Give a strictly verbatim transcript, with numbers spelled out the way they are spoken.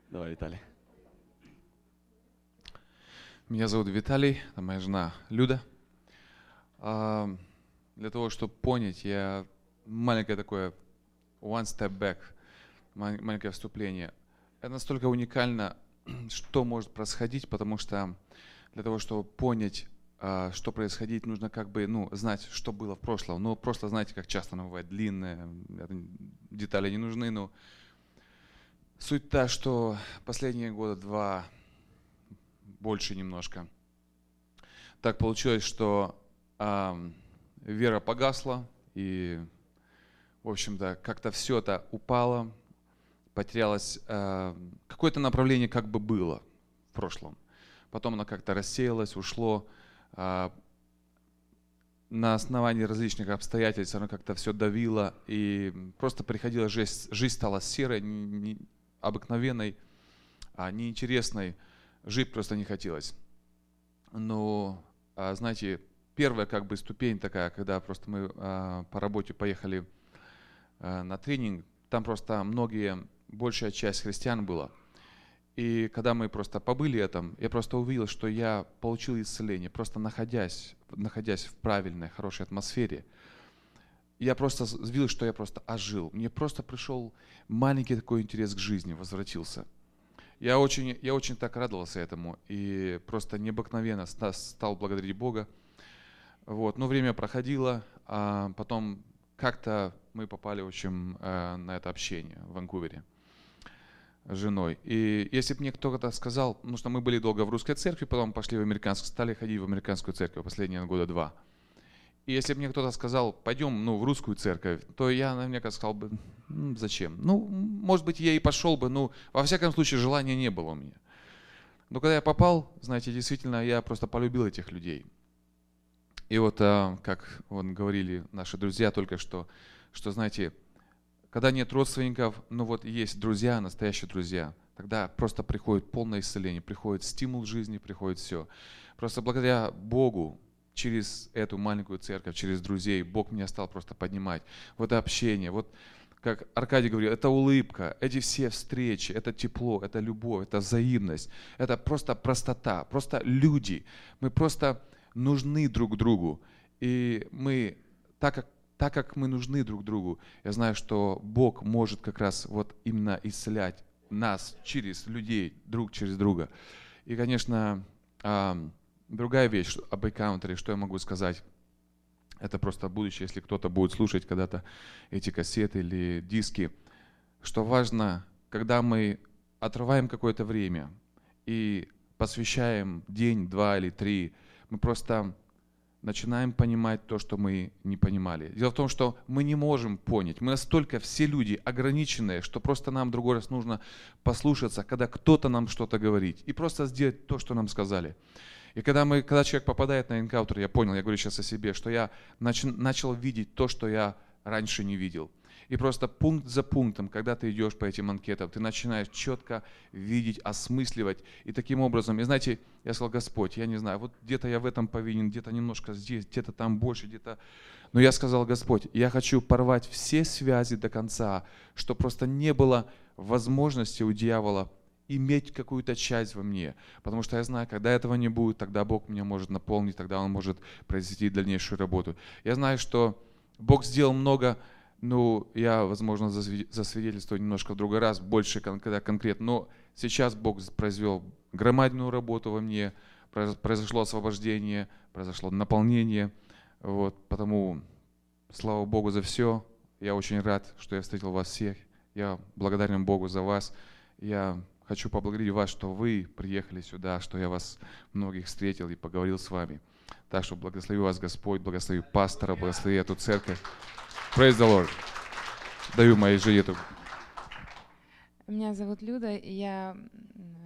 Давай, Виталий. Меня зовут Виталий, это моя жена Люда. А, Для того, чтобы понять, я маленькое такое one step back, ма- маленькое вступление. Это настолько уникально, что может происходить, потому что для того, чтобы понять, а, что происходит, нужно как бы, ну, знать, что было в прошлом. Но прошлое, знаете, как часто оно бывает длинное, это детали не нужны, но суть та, что последние года два, больше немножко, так получилось, что ам, вера погасла, и, в общем-то, как-то все это упало, потерялось, а, какое-то направление как бы было в прошлом. Потом оно как-то рассеялось, ушло. а, На основании различных обстоятельств оно как-то все давило, и просто приходила жизнь, жизнь стала серой, не- не- обыкновенной, а, неинтересной. Жить просто не хотелось. Но, а, знаете, первая как бы ступень такая, когда просто мы а, по работе поехали а, на тренинг, там просто многие, большая часть христиан была. И когда мы просто побыли этом, я просто увидел, что я получил исцеление, просто находясь, находясь в правильной, хорошей атмосфере. Я просто видел, что я просто ожил. Мне просто пришел маленький такой интерес к жизни, возвратился. Я очень, я очень так радовался этому и просто необыкновенно ста- стал благодарить Бога. Вот. Но время проходило, а потом как-то мы попали, в общем, э, на это общение в Ванкувере с женой. И если бы мне кто-то сказал, потому что мы были долго в русской церкви, потом пошли в американскую, стали ходить в американскую церковь последние года два. И если бы мне кто-то сказал, пойдем, ну, в русскую церковь, то я наверняка сказал бы, «М, зачем? Ну, может быть, я и пошел бы, но во всяком случае желания не было у меня. Но когда я попал, знаете, действительно, я просто полюбил этих людей. И вот, а, как вон говорили наши друзья только что, что, знаете, когда нет родственников, ну вот есть друзья, настоящие друзья, тогда просто приходит полное исцеление, приходит стимул жизни, приходит все. Просто благодаря Богу, через эту маленькую церковь, через друзей, Бог меня стал просто поднимать. Вот это общение, вот как Аркадий говорил, это улыбка, эти все встречи, это тепло, это любовь, это взаимность, это просто простота, просто люди. Мы просто нужны друг другу. И мы, так как, так как мы нужны друг другу, я знаю, что Бог может как раз вот именно исцелять нас через людей, друг через друга. И, конечно, ам, другая вещь об Encounter, что я могу сказать, это просто будущее, если кто-то будет слушать когда-то эти кассеты или диски, что важно, когда мы отрываем какое-то время и посвящаем день, два или три, мы просто начинаем понимать то, что мы не понимали. Дело в том, что мы не можем понять. Мы настолько все люди ограниченные, что просто нам другой раз нужно послушаться, когда кто-то нам что-то говорит, и просто сделать то, что нам сказали. И когда, мы, когда человек попадает на энкаунтер, я понял, я говорю сейчас о себе, что я нач, начал видеть то, что я раньше не видел. И просто пункт за пунктом, когда ты идешь по этим анкетам, ты начинаешь четко видеть, осмысливать. И таким образом, и знаете, я сказал, Господь, я не знаю, вот где-то я в этом повинен, где-то немножко здесь, где-то там больше, где-то... Но я сказал, Господь, я хочу порвать все связи до конца, чтобы просто не было возможности у дьявола иметь какую-то часть во мне. Потому что я знаю, когда этого не будет, тогда Бог меня может наполнить, тогда Он может произвести дальнейшую работу. Я знаю, что Бог сделал много, ну, я, возможно, засвид- засвидетельствую немножко в другой раз, больше кон- когда конкретно, но сейчас Бог произвел громадную работу во мне, произ- произошло освобождение, произошло наполнение, вот, потому слава Богу за все. Я очень рад, что я встретил вас всех. Я благодарен Богу за вас. Я хочу поблагодарить вас, что вы приехали сюда, что я вас многих встретил и поговорил с вами. Так что благослови вас Господь, благослови пастора, благослови эту церковь. Praise the Lord. Даю моей жене эту. Меня зовут Люда, и я